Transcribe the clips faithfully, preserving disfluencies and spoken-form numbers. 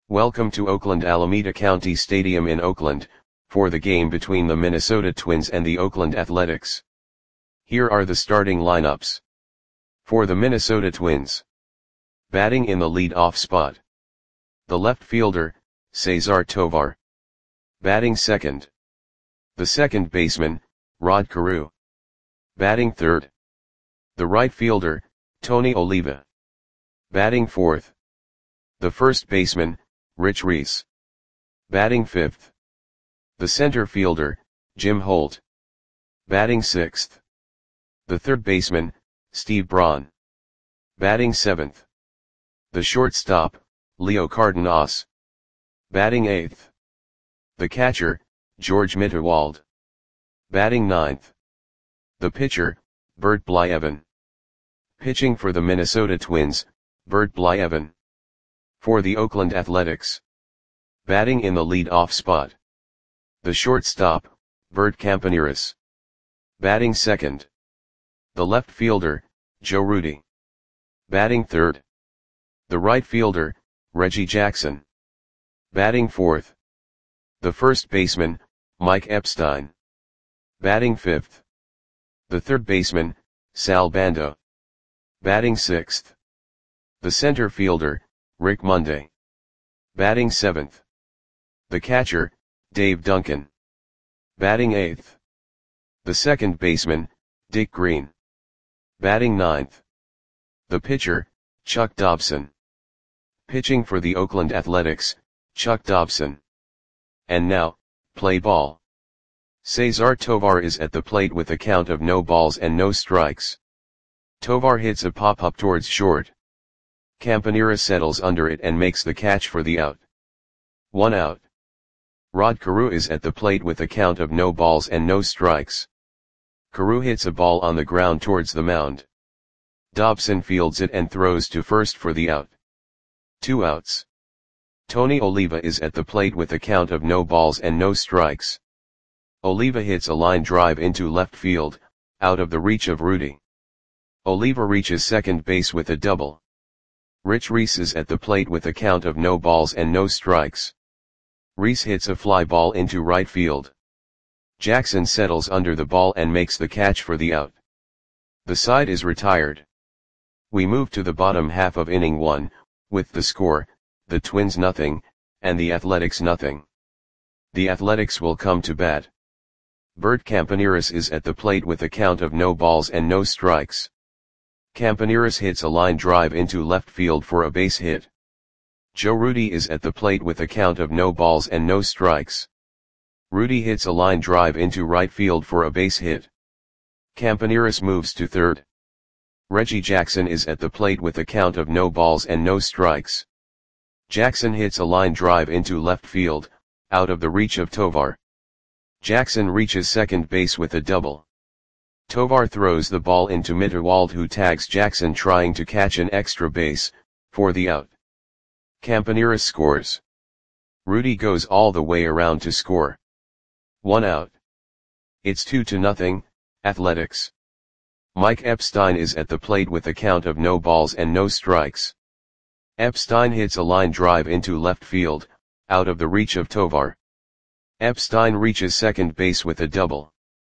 Welcome to Oakland Alameda County Stadium in Oakland, for the game between the Minnesota Twins and the Oakland Athletics. Here are the starting lineups. For the Minnesota Twins. Batting in the lead-off spot. The left fielder, Cesar Tovar. Batting second. The second baseman, Rod Carew. Batting third. The right fielder, Tony Oliva. Batting fourth. The first baseman, Rich Reese. Batting fifth. The center fielder, Jim Holt. Batting sixth. The third baseman, Steve Braun. Batting seventh. The shortstop, Leo Cardenas. Batting eighth. The catcher, George Mitterwald. Batting ninth. The pitcher, Bert Blyleven. Pitching for the Minnesota Twins, Bert Blyleven. For the Oakland Athletics. Batting in the lead-off spot. The shortstop, Bert Campaneris. Batting second. The left fielder, Joe Rudi. Batting third. The right fielder, Reggie Jackson. Batting fourth. The first baseman, Mike Epstein. Batting fifth. The third baseman, Sal Bando. Batting sixth. The center fielder, Rick Monday. Batting seventh. The catcher, Dave Duncan. Batting eighth. The second baseman, Dick Green. Batting ninth. The pitcher, Chuck Dobson. Pitching for the Oakland Athletics, Chuck Dobson. And now, play ball. Cesar Tovar is at the plate with a count of no balls and no strikes. Tovar hits a pop-up towards short. Campaneris settles under it and makes the catch for the out. One out. Rod Carew is at the plate with a count of no balls and no strikes. Carew hits a ball on the ground towards the mound. Dobson fields it and throws to first for the out. Two outs. Tony Oliva is at the plate with a count of no balls and no strikes. Oliva hits a line drive into left field, out of the reach of Rudi. Oliva reaches second base with a double. Rich Reese is at the plate with a count of no balls and no strikes. Reese hits a fly ball into right field. Jackson settles under the ball and makes the catch for the out. The side is retired. We move to the bottom half of inning one, with the score, the Twins nothing, and the Athletics nothing. The Athletics will come to bat. Bert Campaneris is at the plate with a count of no balls and no strikes. Campaneris hits a line drive into left field for a base hit. Joe Rudi is at the plate with a count of no balls and no strikes. Rudi hits a line drive into right field for a base hit. Campaneris moves to third. Reggie Jackson is at the plate with a count of no balls and no strikes. Jackson hits a line drive into left field, out of the reach of Tovar. Jackson reaches second base with a double. Tovar throws the ball into Mitterwald, who tags Jackson trying to catch an extra base, for the out. Campaneris scores. Rudi goes all the way around to score. One out. It's two to nothing, Athletics. Mike Epstein is at the plate with a count of no balls and no strikes. Epstein hits a line drive into left field, out of the reach of Tovar. Epstein reaches second base with a double.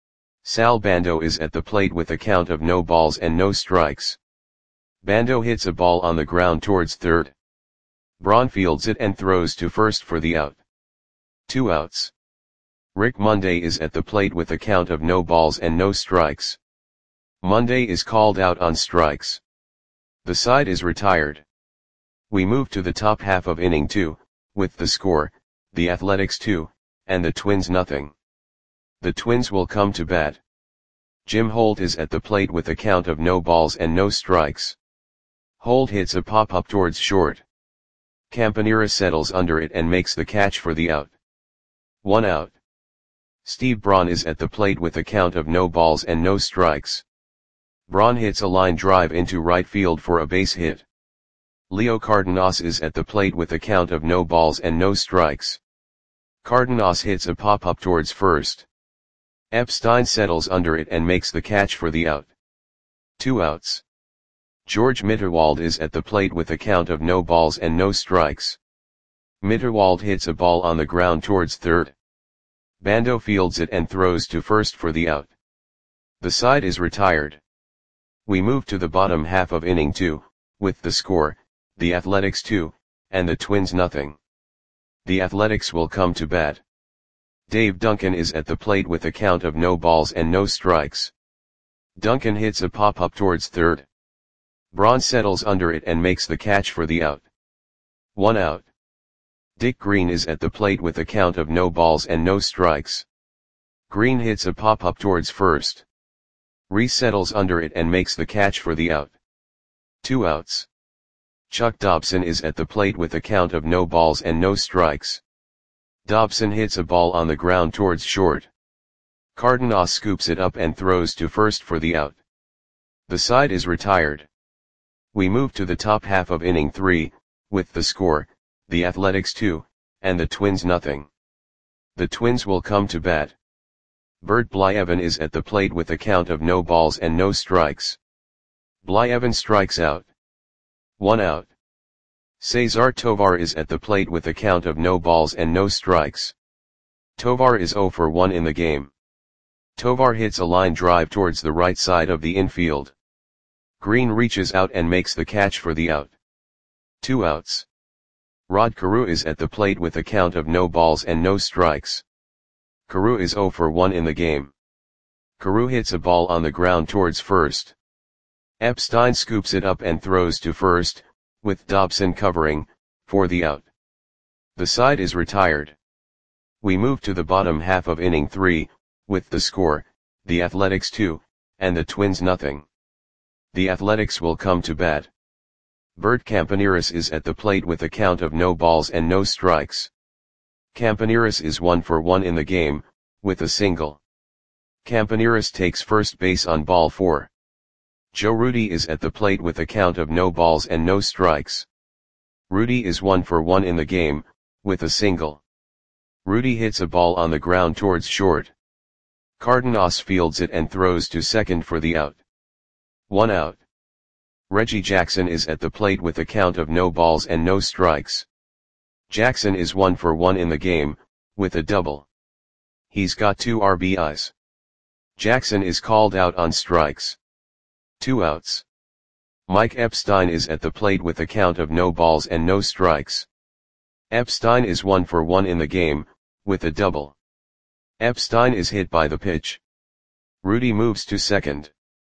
Sal Bando is at the plate with a count of no balls and no strikes. Bando hits a ball on the ground towards third. Braun fields it and throws to first for the out. Two outs. Rick Monday is at the plate with a count of no balls and no strikes. Monday is called out on strikes. The side is retired. We move to the top half of inning two, with the score, the Athletics two, and the Twins nothing. The Twins will come to bat. Jim Holt is at the plate with a count of no balls and no strikes. Holt hits a pop-up towards short. Campaneris settles under it and makes the catch for the out. One out. Steve Braun is at the plate with a count of no balls and no strikes. Braun hits a line drive into right field for a base hit. Leo Cardenas is at the plate with a count of no balls and no strikes. Cardenas hits a pop-up towards first. Epstein settles under it and makes the catch for the out. Two outs. George Mitterwald is at the plate with a count of no balls and no strikes. Mitterwald hits a ball on the ground towards third. Bando fields it and throws to first for the out. The side is retired. We move to the bottom half of inning two, with the score, the Athletics two, and the Twins nothing. The Athletics will come to bat. Dave Duncan is at the plate with a count of no balls and no strikes. Duncan hits a pop-up towards third. Braun settles under it and makes the catch for the out. One out. Dick Green is at the plate with a count of no balls and no strikes. Green hits a pop-up towards first. Reese settles under it and makes the catch for the out. Two outs. Chuck Dobson is at the plate with a count of no balls and no strikes. Dobson hits a ball on the ground towards short. Cardenas scoops it up and throws to first for the out. The side is retired. We move to the top half of inning three, with the score, the Athletics two, and the Twins nothing. The Twins will come to bat. Bert Blyevin is at the plate with a count of no balls and no strikes. Blyevin strikes out. One out. Cesar Tovar is at the plate with a count of no balls and no strikes. Tovar is zero for one in the game. Tovar hits a line drive towards the right side of the infield. Green reaches out and makes the catch for the out. Two outs. Rod Carew is at the plate with a count of no balls and no strikes. Carew is zero for one in the game. Carew hits a ball on the ground towards first. Epstein scoops it up and throws to first, with Dobson covering, for the out. The side is retired. We move to the bottom half of inning three, with the score, the Athletics two, and the Twins nothing. The Athletics will come to bat. Bert Campaneris is at the plate with a count of no balls and no strikes. Campaneris is one for one in the game, with a single. Campaneris takes first base on ball four. Joe Rudi is at the plate with a count of no balls and no strikes. Rudi is one for one in the game, with a single. Rudi hits a ball on the ground towards short. Cardenas fields it and throws to second for the out. One out. Reggie Jackson is at the plate with a count of no balls and no strikes. Jackson is one for one in the game, with a double. He's got two R B Is. Jackson is called out on strikes. Two outs. Mike Epstein is at the plate with a count of no balls and no strikes. Epstein is one for one in the game, with a double. Epstein is hit by the pitch. Rudi moves to second.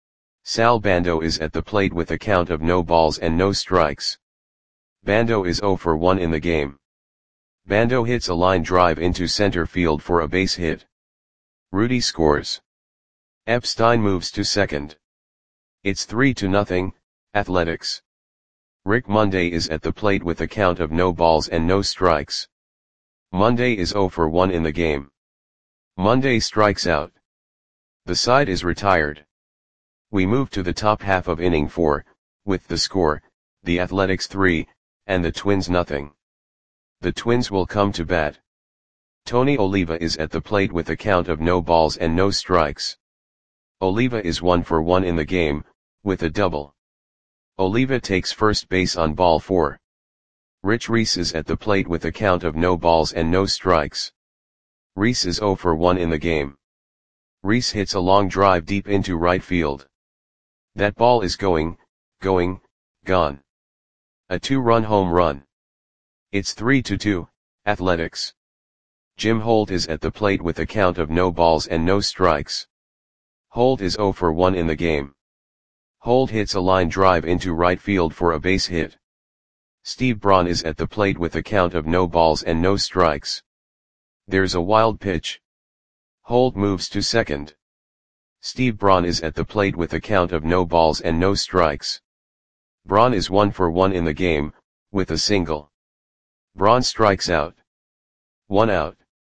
Sal Bando is at the plate with a count of no balls and no strikes. Bando is zero for one in the game. Bando hits a line drive into center field for a base hit. Rudi scores. Epstein moves to second. It's three to nothing, Athletics. Rick Monday is at the plate with a count of no balls and no strikes. Monday is zero for one in the game. Monday strikes out. The side is retired. We move to the top half of inning four, with the score, the Athletics three, and the Twins nothing. The Twins will come to bat. Tony Oliva is at the plate with a count of no balls and no strikes. Oliva is one for one in the game, with a double. Oliva takes first base on ball four. Rich Reese is at the plate with a count of no balls and no strikes. Reese is zero for one in the game. Reese hits a long drive deep into right field. That ball is going, going, gone. A two-run home run. It's three to two, Athletics. Jim Holt is at the plate with a count of no balls and no strikes. Holt is zero for one in the game. Holt hits a line drive into right field for a base hit. Steve Braun is at the plate with a count of no balls and no strikes. There's a wild pitch. Holt moves to second. Steve Braun is at the plate with a count of no balls and no strikes. Braun is one for one in the game, with a single. Braun strikes out. One out.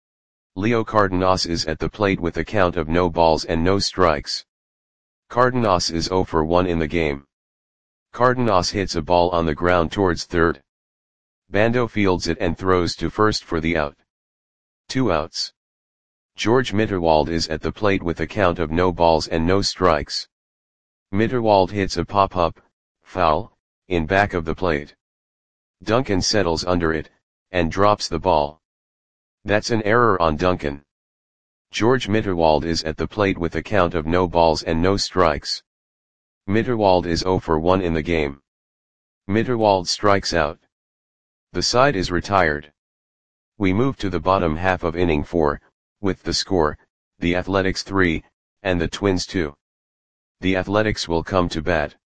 Leo Cardenas is at the plate with a count of no balls and no strikes. Cardenas is zero for one in the game. Cardenas hits a ball on the ground towards third. Bando fields it and throws to first for the out. Two outs. George Mitterwald is at the plate with a count of no balls and no strikes. Mitterwald hits a pop-up, foul, in back of the plate. Duncan settles under it, and drops the ball. That's an error on Duncan. George Mitterwald is at the plate with a count of no balls and no strikes. Mitterwald is zero for one in the game. Mitterwald strikes out. The side is retired. We move to the bottom half of inning four, with the score, the Athletics three, and the Twins two. The Athletics will come to bat.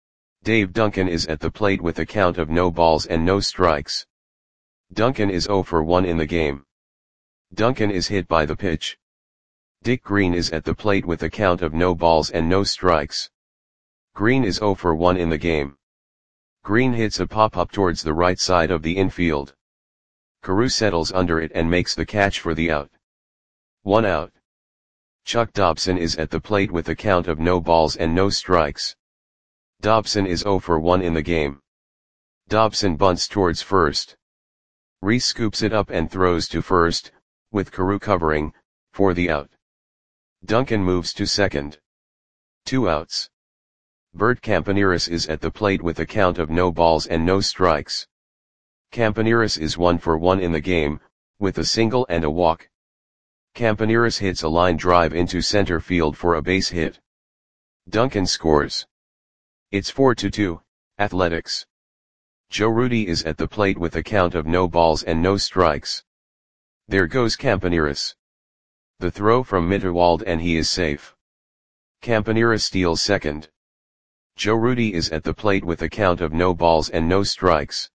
Dave Duncan is at the plate with a count of no balls and no strikes. Duncan is zero for one in the game. Duncan is hit by the pitch. Dick Green is at the plate with a count of no balls and no strikes. Green is zero for one in the game. Green hits a pop-up towards the right side of the infield. Carew settles under it and makes the catch for the out. One out. Chuck Dobson is at the plate with a count of no balls and no strikes. Dobson is zero for one in the game. Dobson bunts towards first. Reese scoops it up and throws to first, with Carew covering, for the out. Duncan moves to second. Two outs. Bert Campaneris is at the plate with a count of no balls and no strikes. Campaneris is one for one in the game, with a single and a walk. Campaneris hits a line drive into center field for a base hit. Duncan scores. It's four to two, Athletics. Joe Rudi is at the plate with a count of no balls and no strikes. There goes Campaneris. The throw from Mitterwald and he is safe. Campaneris steals second. Joe Rudi is at the plate with a count of no balls and no strikes.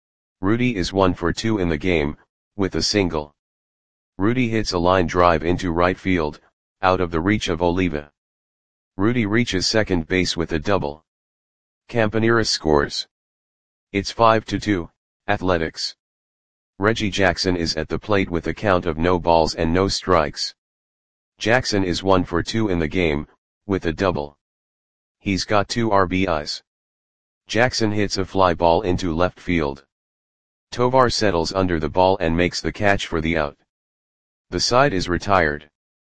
Rudi is one for two in the game, with a single. Rudi hits a line drive into right field, out of the reach of Oliva. Rudi reaches second base with a double. Campaneris scores. It's five to two, Athletics. Reggie Jackson is at the plate with a count of no balls and no strikes. Jackson is one for two in the game, with a double. He's got two R B Is. Jackson hits a fly ball into left field. Tovar settles under the ball and makes the catch for the out. The side is retired.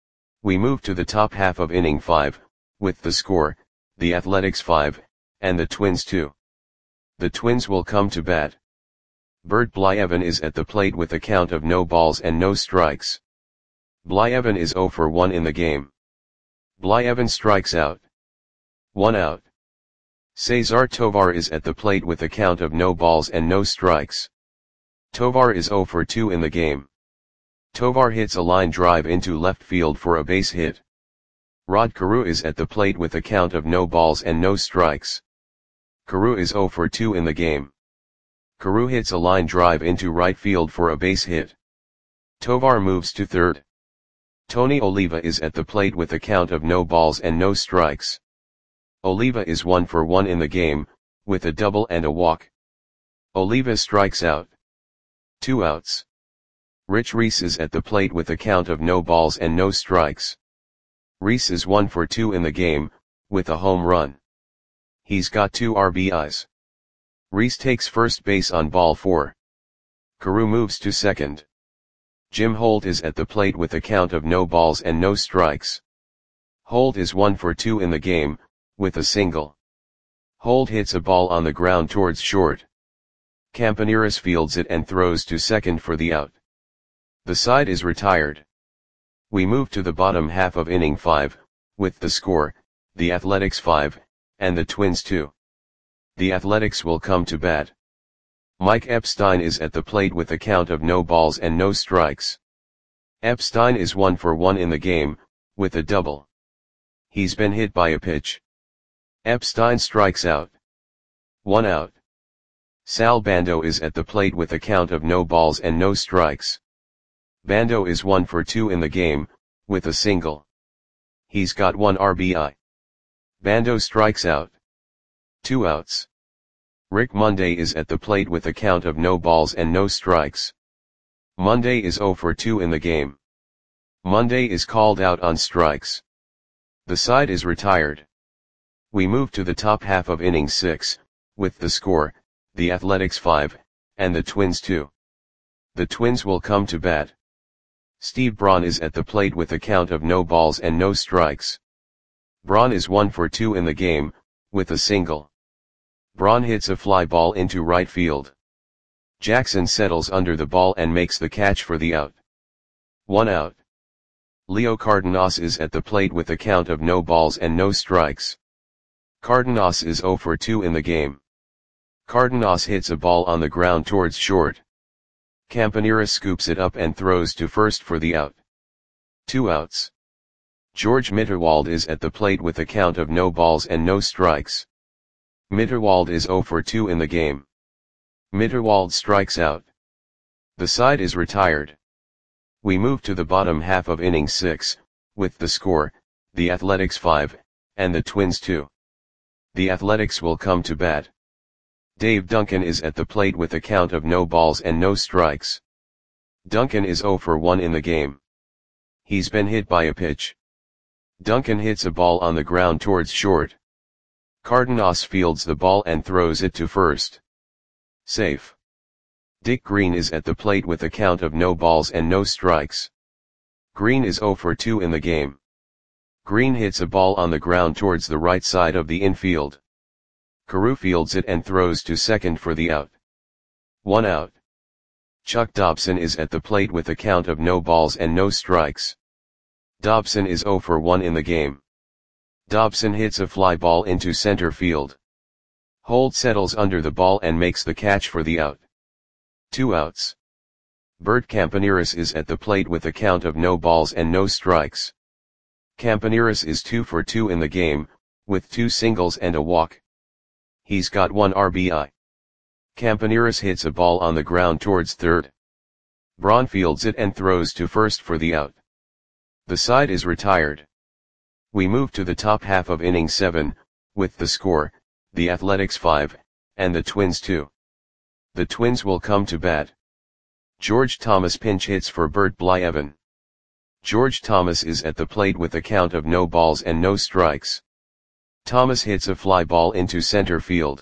We move to the top half of inning five, with the score, the Athletics five, and the Twins two. The Twins will come to bat. Bert Blyevin is at the plate with a count of no balls and no strikes. Blyevin is zero for one in the game. Blyevin strikes out. One out. Cesar Tovar is at the plate with a count of no balls and no strikes. Tovar is zero for two in the game. Tovar hits a line drive into left field for a base hit. Rod Carew is at the plate with a count of no balls and no strikes. Carew is zero for two in the game. Carew hits a line drive into right field for a base hit. Tovar moves to third. Tony Oliva is at the plate with a count of no balls and no strikes. Oliva is one for one in the game, with a double and a walk. Oliva strikes out. Two outs. Rich Reese is at the plate with a count of no balls and no strikes. Reese is one for two in the game, with a home run. He's got two R B Is. Reese takes first base on ball four. Carew moves to second. Jim Holt is at the plate with a count of no balls and no strikes. Holt is one for two in the game, with a single. Holt hits a ball on the ground towards short. Campaneris fields it and throws to second for the out. The side is retired. We move to the bottom half of inning five, with the score, the Athletics five, and the Twins two. The Athletics will come to bat. Mike Epstein is at the plate with a count of no balls and no strikes. Epstein is one for one in the game, with a double. He's been hit by a pitch. Epstein strikes out. One out. Sal Bando is at the plate with a count of no balls and no strikes. Bando is one for two in the game, with a single. He's got one R B I. Bando strikes out. Two outs. Rick Monday is at the plate with a count of no balls and no strikes. Monday is zero for two in the game. Monday is called out on strikes. The side is retired. We move to the top half of inning six, with the score, the Athletics five, and the Twins two. The Twins will come to bat. Steve Braun is at the plate with a count of no balls and no strikes. Braun is one for two in the game, with a single. Braun hits a fly ball into right field. Jackson settles under the ball and makes the catch for the out. One out. Leo Cardenas is at the plate with a count of no balls and no strikes. Cardenas is zero for two in the game. Cardenas hits a ball on the ground towards short. Campaneris scoops it up and throws to first for the out. Two outs. George Mitterwald is at the plate with a count of no balls and no strikes. Mitterwald is zero for two in the game. Mitterwald strikes out. The side is retired. We move to the bottom half of inning six, with the score, the Athletics five, and the Twins two. The Athletics will come to bat. Dave Duncan is at the plate with a count of no balls and no strikes. Duncan is zero for one in the game. He's been hit by a pitch. Duncan hits a ball on the ground towards short. Cardenas fields the ball and throws it to first. Safe. Dick Green is at the plate with a count of no balls and no strikes. Green is zero for two in the game. Green hits a ball on the ground towards the right side of the infield. Carew fields it and throws to second for the out. One out. Chuck Dobson is at the plate with a count of no balls and no strikes. Dobson is zero for one in the game. Dobson hits a fly ball into center field. Holt settles under the ball and makes the catch for the out. Two outs. Bert Campaneris is at the plate with a count of no balls and no strikes. Campaneris is two for two in the game, with two singles and a walk. He's got one R B I. Campaneris hits a ball on the ground towards third. Braun fields it and throws to first for the out. The side is retired. We move to the top half of inning seven, with the score, the Athletics five, and the Twins two. The Twins will come to bat. George Thomas pinch hits for Bert Blyevin. George Thomas is at the plate with a count of no balls and no strikes. Thomas hits a fly ball into center field.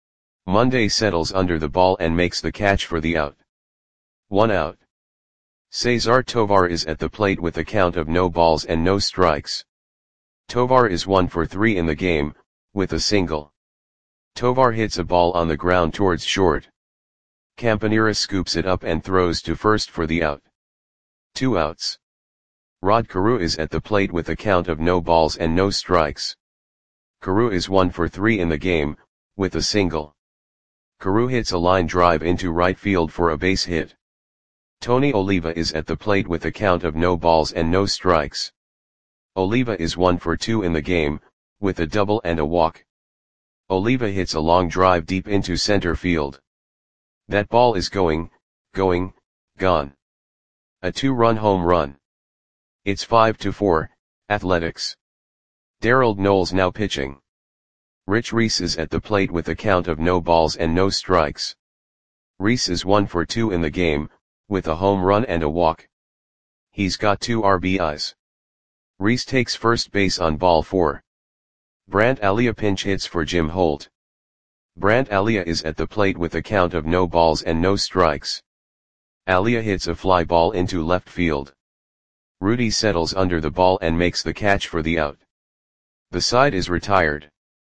Monday settles under the ball and makes the catch for the out. One out. Cesar Tovar is at the plate with a count of no balls and no strikes. Tovar is one for three in the game, with a single. Tovar hits a ball on the ground towards short. Campaneris scoops it up and throws to first for the out. Two outs. Rod Carew is at the plate with a count of no balls and no strikes. Carew is one for three in the game, with a single. Carew hits a line drive into right field for a base hit. Tony Oliva is at the plate with a count of no balls and no strikes. Oliva is one for two in the game, with a double and a walk. Oliva hits a long drive deep into center field. That ball is going, going, gone. A two-run home run. It's five to four, Athletics. Darrell Knowles now pitching. Rich Reese is at the plate with a count of no balls and no strikes. Reese is one for two in the game, with a home run and a walk. He's got two R B Is. Reese takes first base on ball four. Brant Alia pinch hits for Jim Holt. Brant Alia is at the plate with a count of no balls and no strikes. Alia hits a fly ball into left field. Rudy settles under the ball and makes the catch for the out. The side is retired.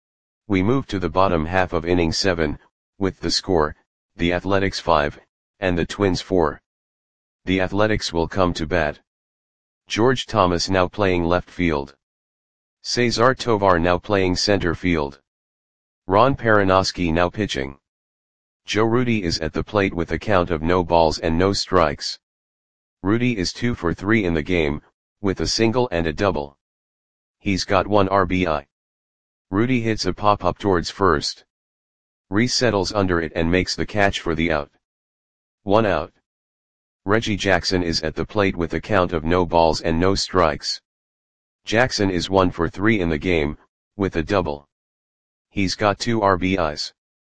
We move to the bottom half of inning seven, with the score, the Athletics five, and the Twins four. The Athletics will come to bat. George Thomas now playing left field. Cesar Tovar now playing center field. Ron Perinoski now pitching. Joe Rudy is at the plate with a count of no balls and no strikes. Rudy is two for three in the game, with a single and a double. He's got one R B I. Rudy hits a pop-up towards first. Reese settles under it and makes the catch for the out. One out. Reggie Jackson is at the plate with a count of no balls and no strikes. Jackson is one for three in the game, with a double. He's got two R B Is.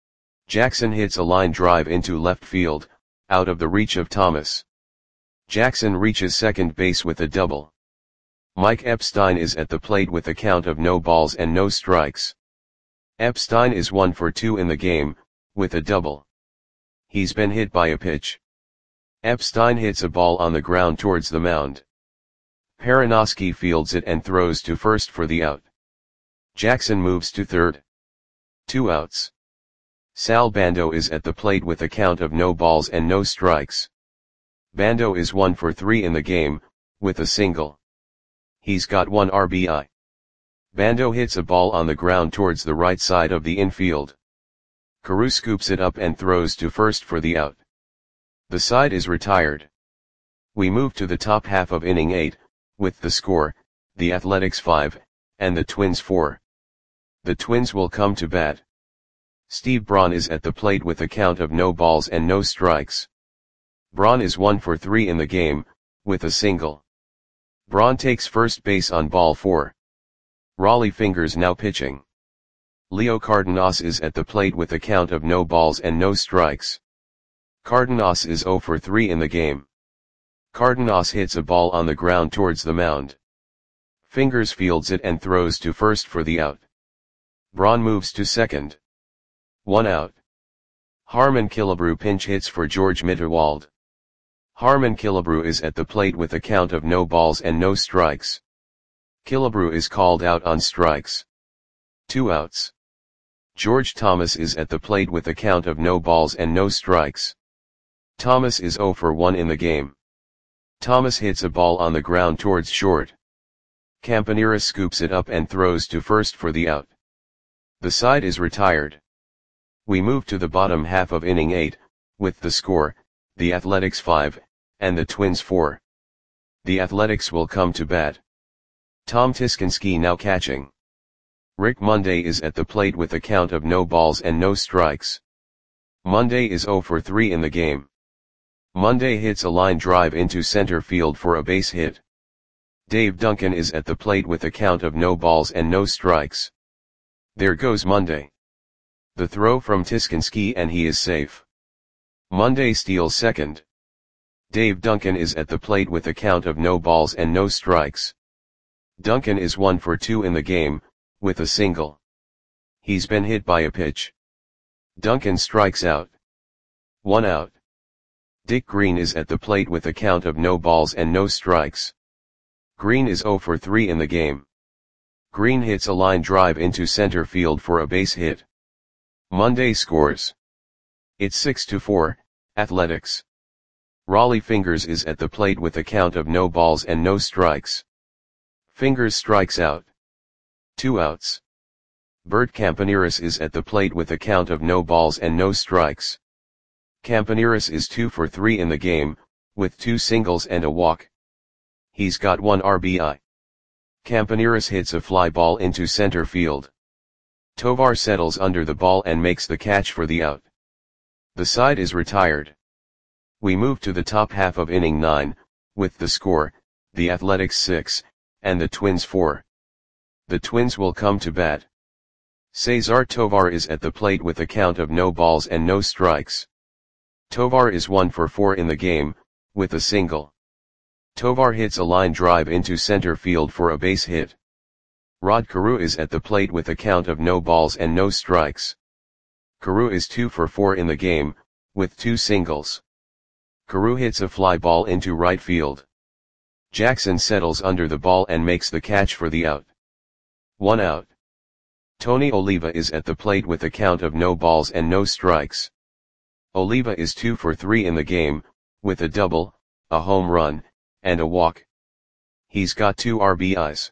Jackson hits a line drive into left field, out of the reach of Thomas. Jackson reaches second base with a double. Mike Epstein is at the plate with a count of no balls and no strikes. Epstein is one for two in the game, with a double. He's been hit by a pitch. Epstein hits a ball on the ground towards the mound. Perinoski fields it and throws to first for the out. Jackson moves to third. Two outs. Sal Bando is at the plate with a count of no balls and no strikes. Bando is one for three in the game, with a single. He's got one R B I. Bando hits a ball on the ground towards the right side of the infield. Carew scoops it up and throws to first for the out. The side is retired. We move to the top half of inning eight, with the score, the Athletics five, and the Twins four. The Twins will come to bat. Steve Braun is at the plate with a count of no balls and no strikes. Braun is one for three in the game, with a single. Braun takes first base on ball four. Rollie Fingers now pitching. Leo Cardenas is at the plate with a count of no balls and no strikes. Cardenas is zero for three in the game. Cardenas hits a ball on the ground towards the mound. Fingers fields it and throws to first for the out. Braun moves to second. One out. Harmon Killebrew pinch hits for George Mitterwald. Harmon Killebrew is at the plate with a count of no balls and no strikes. Killebrew is called out on strikes. Two outs. George Thomas is at the plate with a count of no balls and no strikes. Thomas is zero for one in the game. Thomas hits a ball on the ground towards short. Campanera scoops it up and throws to first for the out. The side is retired. We move to the bottom half of inning eight, with the score, the Athletics five, and the Twins four. The Athletics will come to bat. Tom Tiskinski now catching. Rick Monday is at the plate with a count of no balls and no strikes. Monday is zero for three in the game. Monday hits a line drive into center field for a base hit. Dave Duncan is at the plate with a count of no balls and no strikes. There goes Monday. The throw from Tiskinski and he is safe. Monday steals second. Dave Duncan is at the plate with a count of no balls and no strikes. Duncan is one for two in the game, with a single. He's been hit by a pitch. Duncan strikes out. One out. Dick Green is at the plate with a count of no balls and no strikes. Green is zero for three in the game. Green hits a line drive into center field for a base hit. Monday scores. It's six to four, Athletics. Rollie Fingers is at the plate with a count of no balls and no strikes. Fingers strikes out. Two outs. Bert Campaneris is at the plate with a count of no balls and no strikes. Campaneris is two for three in the game, with two singles and a walk. He's got one R B I. Campaneris hits a fly ball into center field. Tovar settles under the ball and makes the catch for the out. The side is retired. We move to the top half of inning nine, with the score, the Athletics six, and the Twins four. The Twins will come to bat. Cesar Tovar is at the plate with a count of no balls and no strikes. Tovar is one for four in the game, with a single. Tovar hits a line drive into center field for a base hit. Rod Carew is at the plate with a count of no balls and no strikes. Carew is two for four in the game, with two singles. Carew hits a fly ball into right field. Jackson settles under the ball and makes the catch for the out. One out. Tony Oliva is at the plate with a count of no balls and no strikes. Oliva is two for three in the game, with a double, a home run, and a walk. He's got two R B Is.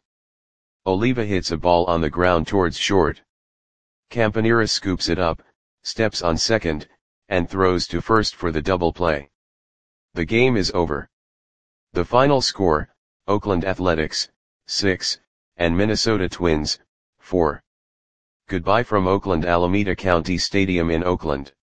Oliva hits a ball on the ground towards short. Campanera scoops it up, steps on second, and throws to first for the double play. The game is over. The final score, Oakland Athletics, six, and Minnesota Twins, four. Goodbye from Oakland Alameda County Stadium in Oakland.